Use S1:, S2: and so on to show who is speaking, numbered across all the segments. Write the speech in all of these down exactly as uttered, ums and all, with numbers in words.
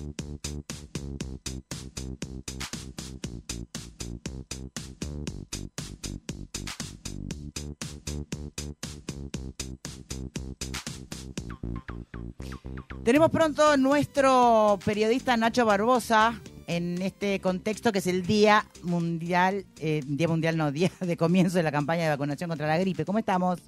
S1: Tenemos pronto nuestro periodista Nacho Barbosa en este contexto que es el Día Mundial, eh, Día Mundial no, Día de comienzo de la campaña de vacunación contra la gripe. ¿Cómo estamos?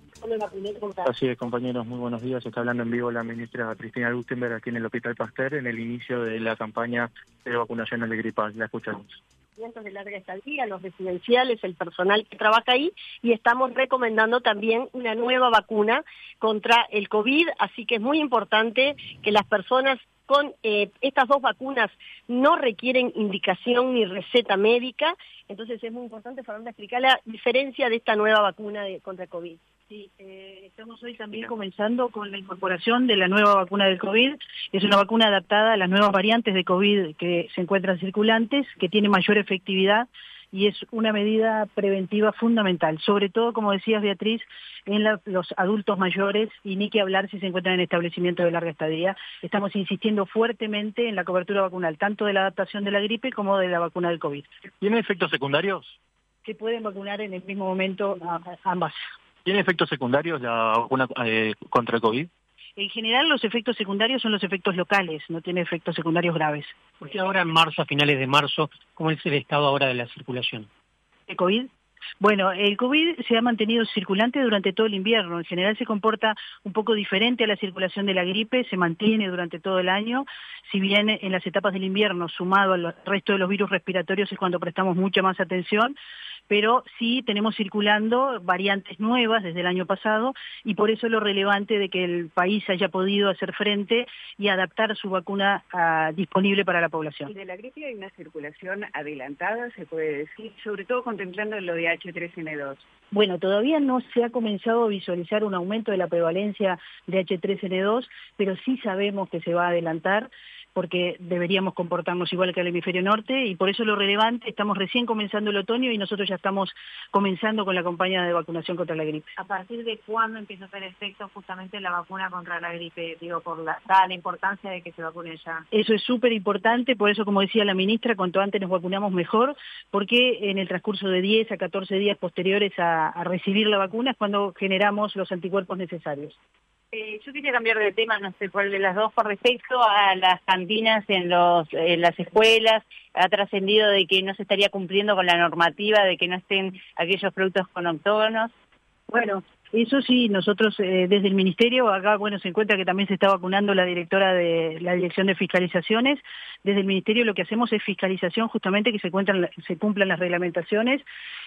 S2: Así es, compañeros, muy buenos días. Está hablando en vivo la ministra Cristina Luttenberg aquí en el Hospital Pasteur en el inicio de la campaña de vacunación de gripal. La escuchamos.
S3: De larga estadía, los residenciales, el personal que trabaja ahí, y estamos recomendando también una nueva vacuna contra el COVID, así que es muy importante que las personas con eh, estas dos vacunas no requieren indicación ni receta médica, entonces es muy importante, Fernanda, explicar la diferencia de esta nueva vacuna de, contra el COVID.
S4: Sí, eh, estamos hoy también comenzando con la incorporación de la nueva vacuna del COVID. Es una vacuna adaptada a las nuevas variantes de COVID que se encuentran circulantes, que tiene mayor efectividad y es una medida preventiva fundamental, sobre todo, como decías, Beatriz, en la, los adultos mayores, y ni que hablar si se encuentran en establecimientos de larga estadía. Estamos insistiendo fuertemente en la cobertura vacunal, tanto de la adaptación de la gripe como de la vacuna del COVID.
S2: ¿Tiene efectos secundarios?
S4: Se pueden vacunar en el mismo momento ambas.
S2: ¿Tiene efectos secundarios la vacuna eh, contra el COVID?
S4: En general los efectos secundarios son los efectos locales, no tiene efectos secundarios graves.
S5: Porque ahora en marzo, a finales de marzo, ¿cómo es el estado ahora de la circulación?
S4: ¿El COVID? Bueno, el COVID se ha mantenido circulante durante todo el invierno. En general se comporta un poco diferente a la circulación de la gripe, se mantiene durante todo el año. Si bien en las etapas del invierno, sumado al resto de los virus respiratorios, es cuando prestamos mucha más atención, pero sí tenemos circulando variantes nuevas desde el año pasado, y por eso es lo relevante de que el país haya podido hacer frente y adaptar su vacuna uh, disponible para la población.
S6: Y de la gripe hay una circulación adelantada, se puede decir, sobre todo contemplando lo de H tres N dos.
S4: Bueno, todavía no se ha comenzado a visualizar un aumento de la prevalencia de H tres N dos, pero sí sabemos que se va a adelantar, porque deberíamos comportarnos igual que el hemisferio norte, y por eso lo relevante, estamos recién comenzando el otoño y nosotros ya estamos comenzando con la campaña de vacunación contra la gripe.
S7: ¿A partir de cuándo empieza a hacer efecto justamente la vacuna contra la gripe? Digo, por la, dada la importancia de que se vacune ya.
S4: Eso es súper importante, por eso, como decía la ministra, cuanto antes nos vacunamos mejor, porque en el transcurso de diez a catorce días posteriores a, a recibir la vacuna es cuando generamos los anticuerpos necesarios.
S7: Eh, yo quería cambiar de tema, no sé cuál de las dos, con respecto a las cantinas en, los, en las escuelas. Ha trascendido de que no se estaría cumpliendo con la normativa, de que no estén aquellos productos con octógonos.
S4: Bueno, eso sí, nosotros eh, desde el Ministerio, acá bueno se encuentra que también se está vacunando la directora de la Dirección de Fiscalizaciones. Desde el Ministerio lo que hacemos es fiscalización, justamente que se, cuentan, se cumplan las reglamentaciones,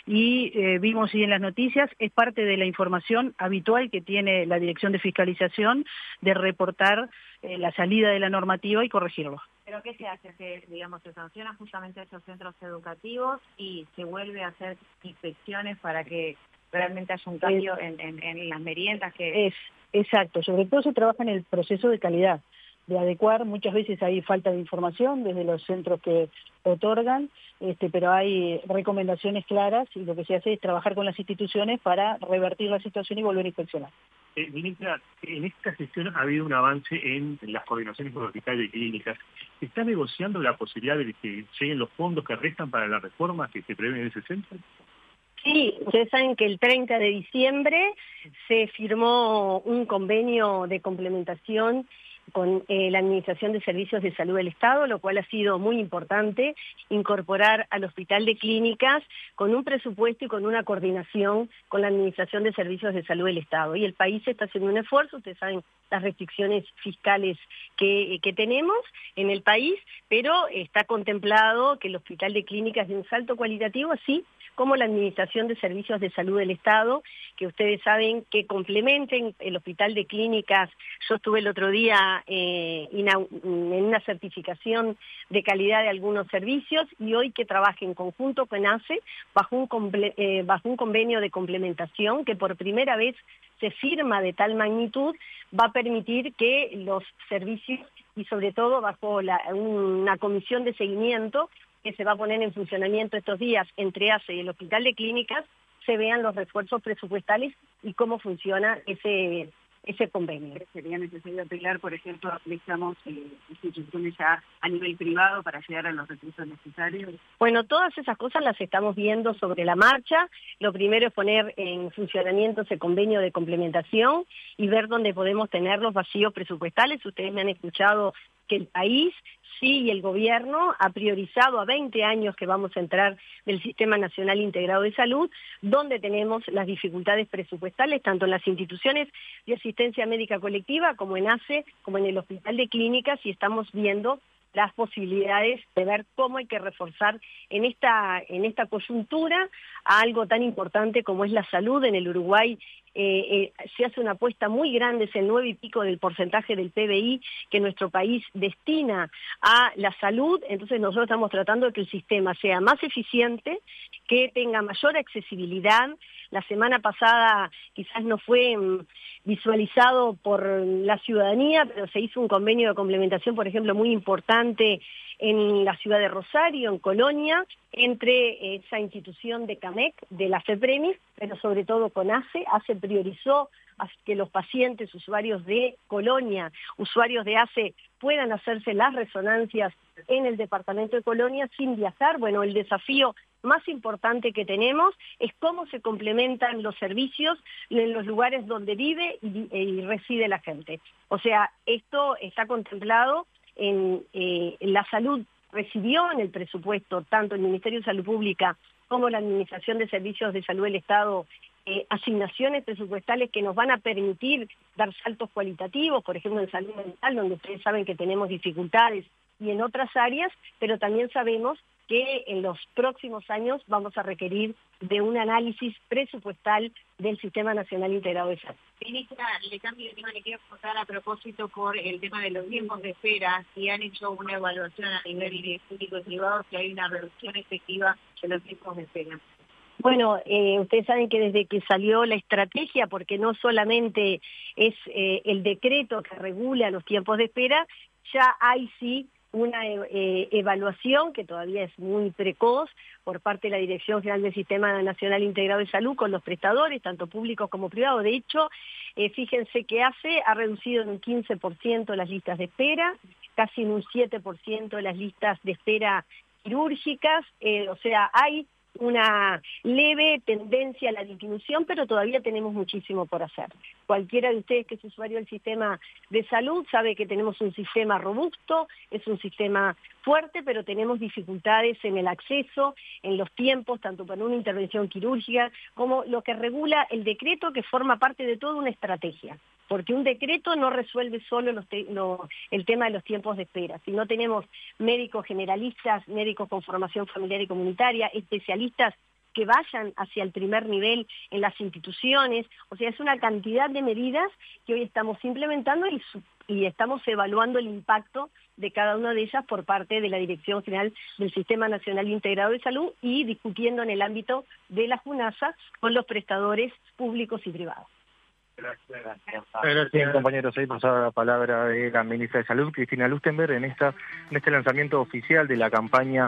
S4: y eh, vimos sí en las noticias, es parte de la información habitual que tiene la Dirección de Fiscalización de reportar eh, la salida de la normativa y corregirlo.
S7: ¿Pero qué se hace? Que, digamos, se sancionan justamente a esos centros educativos y se vuelve a hacer inspecciones para que realmente haya un cambio en, en, en las meriendas que...
S4: Es, exacto, sobre todo se trabaja en el proceso de calidad, de adecuar. Muchas veces hay falta de información desde los centros que otorgan, este, pero hay recomendaciones claras, y lo que se hace es trabajar con las instituciones para revertir la situación y volver a inspeccionar.
S2: Eh, ministra, en esta gestión ha habido un avance en las coordinaciones con hospitales y clínicas. ¿Se está negociando la posibilidad de que lleguen los fondos que restan para la reforma que se prevé en ese centro?
S3: Sí, ustedes saben que el treinta de diciembre se firmó un convenio de complementación con eh, la Administración de Servicios de Salud del Estado, lo cual ha sido muy importante, incorporar al Hospital de Clínicas con un presupuesto y con una coordinación con la Administración de Servicios de Salud del Estado. Y el país está haciendo un esfuerzo, ustedes saben las restricciones fiscales que, que tenemos en el país, pero está contemplado que el Hospital de Clínicas dé un salto cualitativo, así como la Administración de Servicios de Salud del Estado, que ustedes saben que complementen el Hospital de Clínicas. Yo estuve el otro día eh, en una certificación de calidad de algunos servicios, y hoy que trabaje en conjunto con A C E bajo un, comple eh, bajo un convenio de complementación que por primera vez se firma de tal magnitud, va a permitir que los servicios, y sobre todo bajo la, una comisión de seguimiento que se va a poner en funcionamiento estos días entre A C E y el Hospital de Clínicas, se vean los refuerzos presupuestales y cómo funciona ese, ese convenio.
S6: ¿Sería necesario apelar, por ejemplo, a préstamos eh, instituciones ya a nivel privado para llegar a los recursos necesarios?
S3: Bueno, todas esas cosas las estamos viendo sobre la marcha. Lo primero es poner en funcionamiento ese convenio de complementación y ver dónde podemos tener los vacíos presupuestales. Ustedes me han escuchado que el país, sí, y el gobierno ha priorizado a veinte años que vamos a entrar del Sistema Nacional Integrado de Salud, donde tenemos las dificultades presupuestales, tanto en las instituciones de asistencia médica colectiva como en A C E, como en el Hospital de Clínicas, y estamos viendo las posibilidades de ver cómo hay que reforzar en esta, en esta coyuntura a algo tan importante como es la salud. En el Uruguay eh, eh, se hace una apuesta muy grande, es el nueve y pico del porcentaje del P B I que nuestro país destina a la salud. Entonces nosotros estamos tratando de que el sistema sea más eficiente, que tenga mayor accesibilidad. La semana pasada quizás no fue mm, visualizado por la ciudadanía, pero se hizo un convenio de complementación, por ejemplo, muy importante en la ciudad de Rosario, en Colonia, entre esa institución de CAMEC, de la FEPREMIS, pero sobre todo con A C E. A C E priorizó que los pacientes, usuarios de Colonia, usuarios de A C E, puedan hacerse las resonancias en el departamento de Colonia sin viajar. Bueno, el desafío más importante que tenemos es cómo se complementan los servicios en los lugares donde vive y, y reside la gente. O sea, esto está contemplado en, eh, en la salud. Recibió en el presupuesto tanto el Ministerio de Salud Pública como la Administración de Servicios de Salud del Estado eh, asignaciones presupuestales que nos van a permitir dar saltos cualitativos, por ejemplo en salud mental, donde ustedes saben que tenemos dificultades, y en otras áreas, pero también sabemos que en los próximos años vamos a requerir de un análisis presupuestal del Sistema Nacional Integrado de Salud.
S7: Ministra, le cambio de tema, le quiero contar a propósito por el tema de los tiempos de espera, si han hecho una evaluación a nivel de público y privado, si hay una reducción efectiva de los tiempos de espera.
S3: Bueno, eh, ustedes saben que desde que salió la estrategia, porque no solamente es eh, el decreto que regula los tiempos de espera, ya hay sí una eh, evaluación que todavía es muy precoz por parte de la Dirección General del Sistema Nacional Integrado de Salud con los prestadores, tanto públicos como privados. De hecho, eh, fíjense que A C E ha reducido en un quince por ciento las listas de espera, casi en un siete por ciento las listas de espera quirúrgicas, eh, o sea, hay una leve tendencia a la disminución, pero todavía tenemos muchísimo por hacer. Cualquiera de ustedes que es usuario del sistema de salud sabe que tenemos un sistema robusto, es un sistema fuerte, pero tenemos dificultades en el acceso, en los tiempos, tanto para una intervención quirúrgica como lo que regula el decreto, que forma parte de toda una estrategia. Porque un decreto no resuelve solo los te no, el tema de los tiempos de espera. Si no tenemos médicos generalistas, médicos con formación familiar y comunitaria, especialistas que vayan hacia el primer nivel en las instituciones, o sea, es una cantidad de medidas que hoy estamos implementando y, y estamos evaluando el impacto de cada una de ellas por parte de la Dirección General del Sistema Nacional Integrado de Salud y discutiendo en el ámbito de la FUNASA con los prestadores públicos y privados.
S8: Gracias. Bien, compañeros, ahí pasaba la palabra de la ministra de Salud, Cristina Lustenberg, en esta en este lanzamiento oficial de la campaña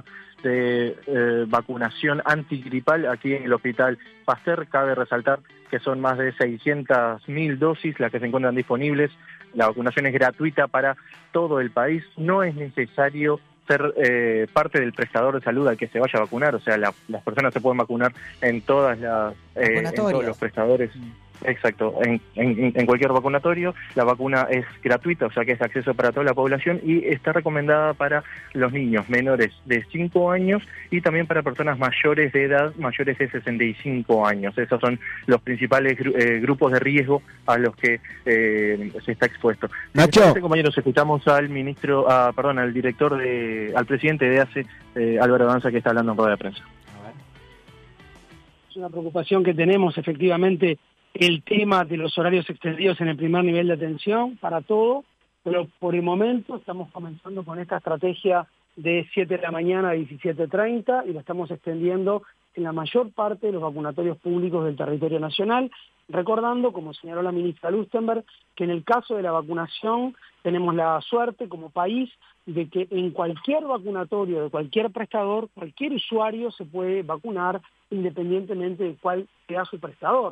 S8: de eh, vacunación antigripal aquí en el Hospital Pasteur. Cabe resaltar que son más de seiscientas mil dosis las que se encuentran disponibles. La vacunación es gratuita para todo el país. No es necesario ser eh, parte del prestador de salud al que se vaya a vacunar, o sea, la, las personas se pueden vacunar en todas las eh, en todos los prestadores. Exacto, en, en, en cualquier vacunatorio. La vacuna es gratuita, o sea que es acceso para toda la población y está recomendada para los niños menores de cinco años y también para personas mayores de edad, mayores de sesenta y cinco años. Esos son los principales gru eh, grupos de riesgo a los que eh, se está expuesto.
S9: Nacho.
S8: Este, compañeros, escuchamos al ministro, ah, perdón, al director, de, al presidente de A C E, eh, Álvaro Danza, que está hablando en rueda de prensa.
S10: Es una preocupación que tenemos, efectivamente, el tema de los horarios extendidos en el primer nivel de atención para todo, pero por el momento estamos comenzando con esta estrategia de siete de la mañana a diecisiete treinta y la estamos extendiendo en la mayor parte de los vacunatorios públicos del territorio nacional, recordando, como señaló la ministra Lustenberg, que en el caso de la vacunación tenemos la suerte como país de que en cualquier vacunatorio de cualquier prestador, cualquier usuario se puede vacunar independientemente de cuál sea su prestador.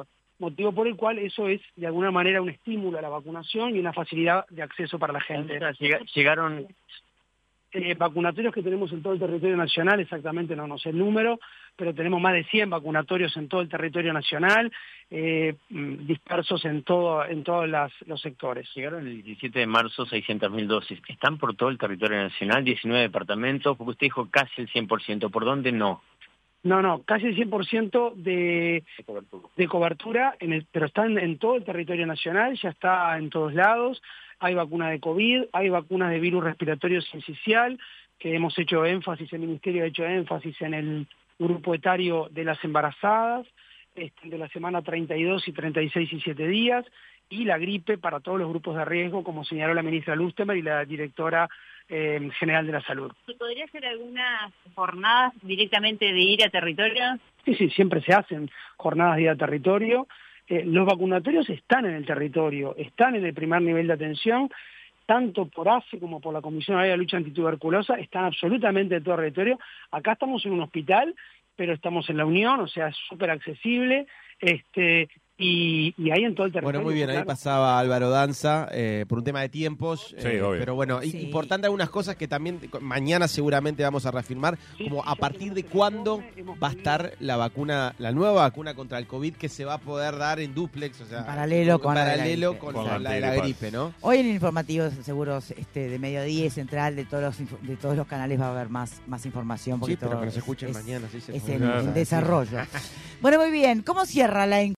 S10: motivo por el cual eso es de alguna manera un estímulo a la vacunación y una facilidad de acceso para la gente.
S9: Llegaron...
S10: Eh, vacunatorios que tenemos en todo el territorio nacional, exactamente no, no sé el número, pero tenemos más de cien vacunatorios en todo el territorio nacional, eh, dispersos en todo en todos las, los sectores.
S9: Llegaron el diecisiete de marzo seiscientas mil dosis. ¿Están por todo el territorio nacional? diecinueve departamentos, porque usted dijo casi el cien por ciento. ¿Por dónde no?
S10: No, no, casi el cien por ciento de, de cobertura, de cobertura en el, pero están en todo el territorio nacional, ya está en todos lados. Hay vacuna de COVID, hay vacunas de virus respiratorio sincicial, que hemos hecho énfasis, el Ministerio ha hecho énfasis en el grupo etario de las embarazadas, este, de la semana treinta y dos y treinta y seis y siete días, y la gripe para todos los grupos de riesgo, como señaló la ministra Lustenberg y la directora eh, general de la Salud.
S7: ¿Podría hacer algunas jornadas directamente de ir a territorio?
S10: Sí, sí, siempre se hacen jornadas de ir a territorio. Eh, los vacunatorios están en el territorio, están en el primer nivel de atención, tanto por A C E como por la Comisión Nacional de Lucha Antituberculosa, están absolutamente en todo el territorio. Acá estamos en un hospital, pero estamos en la Unión, o sea, es súper accesible, este, y, y ahí en todo el territorio.
S11: Bueno, muy bien,
S10: claro.
S11: Ahí pasaba Álvaro Danza, eh, por un tema de tiempos,
S12: sí,
S11: eh,
S12: obvio.
S11: pero bueno, sí. Importante algunas cosas que también mañana seguramente vamos a reafirmar, sí, como a partir de cuándo va a estar la vacuna, la nueva vacuna contra el COVID que se va a poder dar en dúplex, o sea,
S1: en paralelo con,
S11: paralelo
S1: la,
S11: con,
S1: con
S11: la, la de la gripe, ¿no?
S1: Hoy en el informativo seguros este, de mediodía y central de todos los de todos los canales va a haber más, más información.
S11: Sí, pero que nos
S1: es,
S11: escuchen
S1: es,
S11: mañana. Sí, se
S1: es en, en desarrollo. Bueno, muy bien. ¿Cómo cierra la